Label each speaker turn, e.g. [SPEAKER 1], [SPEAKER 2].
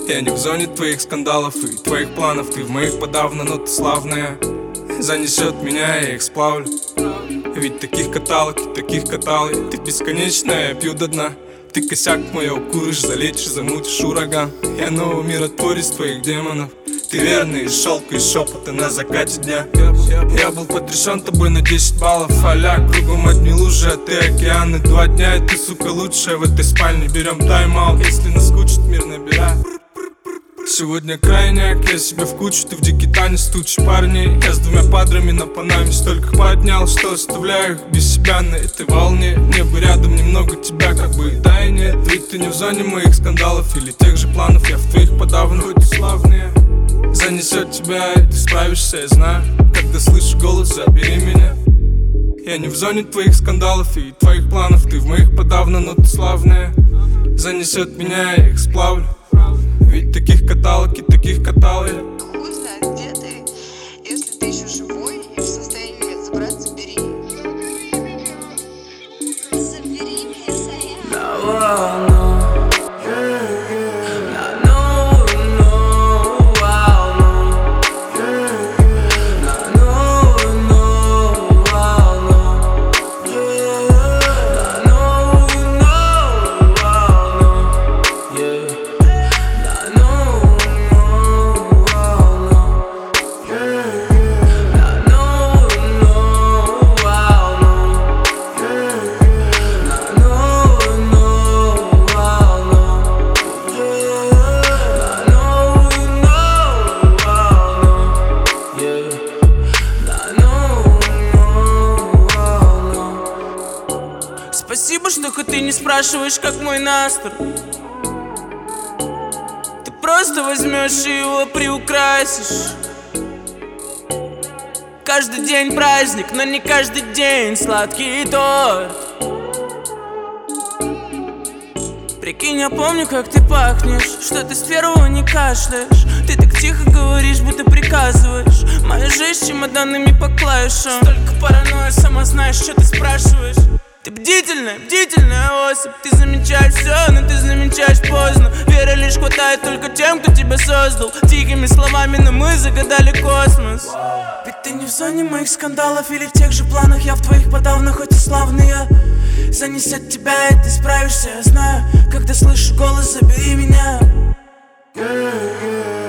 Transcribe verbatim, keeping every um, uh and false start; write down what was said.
[SPEAKER 1] Я не в зоне твоих скандалов и твоих планов. Ты в моих подавно, но ты славная. Занесет меня, я их сплавлю. Ведь таких каталог и таких каталог. Ты бесконечная, я пью до дна. Ты косяк мой, укуришь, залечишь, замутишь ураган. Я новый миротворец твоих демонов. Ты верный из шелка и шепота на закате дня. Я был, я был, я был потрясен тобой на десять баллов. Аля, кругом одни лужи, а ты океаны. Два дня и ты, сука, лучшая в этой спальне. Берем тайм-аут, если наскучит, мир набирай. Сегодня крайняк, я себе в кучу, ты в дикий танец тучи парней. Я с двумя падрами на панаме столько поднял, что оставляю их без себя на этой волне. Мне бы рядом немного тебя, как бы и да и нет. Ведь ты не в зоне моих скандалов или тех же планов. Я в твоих подавно, хоть и славные. Занесет тебя, и ты справишься, я знаю. Когда слышу голос, забери меня. Я не в зоне твоих скандалов и твоих планов. Ты в моих подавно, но ты славная. Занесет меня, я их сплавлю. Ведь таких каталог и таких каталог.
[SPEAKER 2] Хуй знает, где ты. Если ты еще живой и в состоянии меня забрать, забери. Забери меня, Сая.
[SPEAKER 3] Спасибо, что хоть ты не спрашиваешь, как мой настр. Ты просто возьмешь и его приукрасишь. Каждый день праздник, но не каждый день сладкий торт. Прикинь, я помню, как ты пахнешь, что ты с первого не кашляешь. Ты так тихо говоришь, будто приказываешь. Моя жизнь чемоданами по клавишам. Столько паранойя, сама знаешь, что ты спрашиваешь. Ты бдительная, бдительная особь. Ты замечаешь все, но ты замечаешь поздно. Веры лишь хватает только тем, кто тебя создал. Тихими словами, но мы загадали космос. Ведь ты не в зоне моих скандалов или в тех же планах. Я в твоих подавно, хоть и славные. Занесет тебя, и ты справишься, я знаю. Когда слышу голос, забери меня. Yeah, yeah.